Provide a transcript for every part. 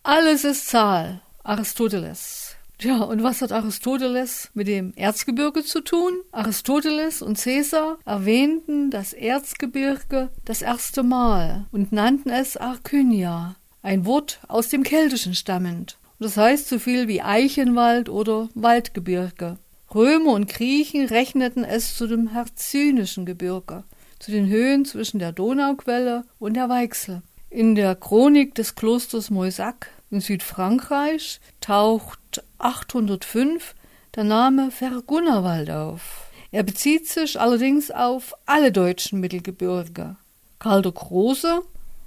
Alles ist Zahl. Aristoteles. Ja, und was hat Aristoteles mit dem Erzgebirge zu tun? Aristoteles und Caesar erwähnten das Erzgebirge das erste Mal und nannten es Arkynia, ein Wort aus dem Keltischen stammend. Das heißt so viel wie Eichenwald oder Waldgebirge. Römer und Griechen rechneten es zu dem Hercynischen Gebirge, zu den Höhen zwischen der Donauquelle und der Weichsel. In der Chronik des Klosters Moissac in Südfrankreich taucht 805 der Name Vergunnerwald auf. Er bezieht sich allerdings auf alle deutschen Mittelgebirge. Karl der Große,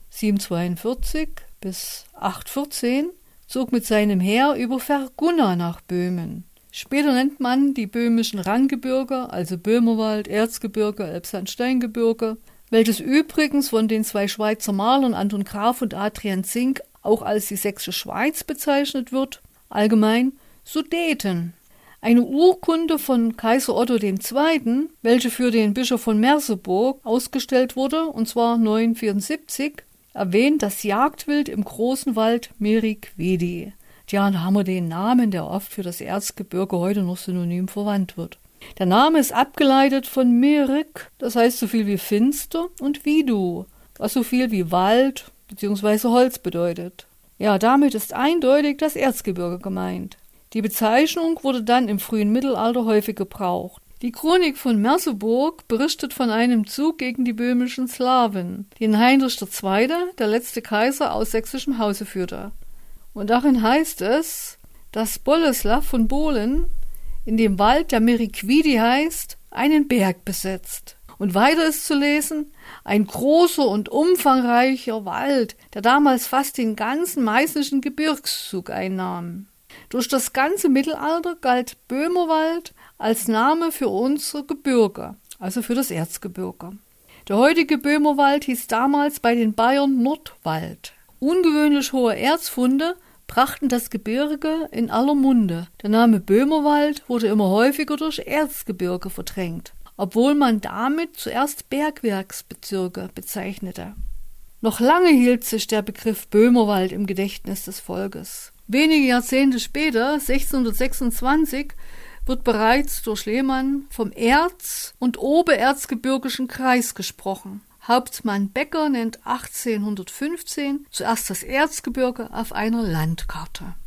742 bis 814, zog mit seinem Heer über Vergunna nach Böhmen. Später nennt man die böhmischen Ranggebirge, also Böhmerwald, Erzgebirge, Elbsandsteingebirge, welches übrigens von den zwei Schweizer Malern Anton Graf und Adrian Zink auch als die Sächsische Schweiz bezeichnet wird, allgemein Sudeten. Eine Urkunde von Kaiser Otto II., welche für den Bischof von Merseburg ausgestellt wurde, und zwar 974, erwähnt das Jagdwild im großen Wald Meriquedi. Ja, da haben wir den Namen, der oft für das Erzgebirge heute noch synonym verwandt wird. Der Name ist abgeleitet von Merik, das heißt so viel wie finster, und Vidu, was so viel wie Wald bzw. Holz bedeutet. Ja, damit ist eindeutig das Erzgebirge gemeint. Die Bezeichnung wurde dann im frühen Mittelalter häufig gebraucht. Die Chronik von Merseburg berichtet von einem Zug gegen die böhmischen Slawen, den Heinrich II., der letzte Kaiser aus sächsischem Hause, führte. Und darin heißt es, dass Boleslav von Bohlen in dem Wald, der Meriquedi heißt, einen Berg besetzt. Und weiter ist zu lesen, ein großer und umfangreicher Wald, der damals fast den ganzen meißnischen Gebirgszug einnahm. Durch das ganze Mittelalter galt Böhmerwald als Name für unsere Gebirge, also für das Erzgebirge. Der heutige Böhmerwald hieß damals bei den Bayern Nordwald. Ungewöhnlich hohe Erzfunde brachten das Gebirge in aller Munde. Der Name Böhmerwald wurde immer häufiger durch Erzgebirge verdrängt, obwohl man damit zuerst Bergwerksbezirke bezeichnete. Noch lange hielt sich der Begriff Böhmerwald im Gedächtnis des Volkes. Wenige Jahrzehnte später, 1626, wird bereits durch Lehmann vom Erz- und Obererzgebirgischen Kreis gesprochen. Hauptmann Becker nennt 1815 zuerst das Erzgebirge auf einer Landkarte.